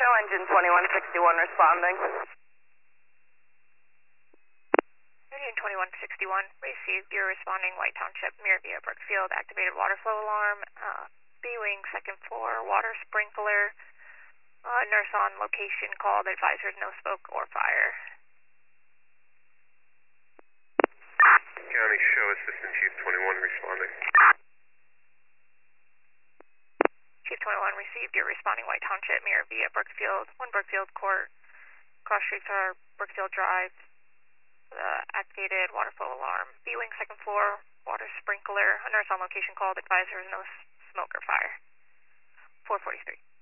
show engine 2161 responding. Engine 2161, received. You're responding White Township, Miravia, Brookfield, activated water flow alarm, B-Wing, second floor, water sprinkler, nurse on location called, advisors no smoke or fire. County Show Assistant Chief 21 responding. Chief 21 received. You're responding White Township, Miravia, Brookfield, 1 Brookfield Court, cross streets are Brookfield Drive, activated water flow alarm, B-Wing, second floor, water sprinkler, a nurse on location called, advisors no smoke or fire. 443.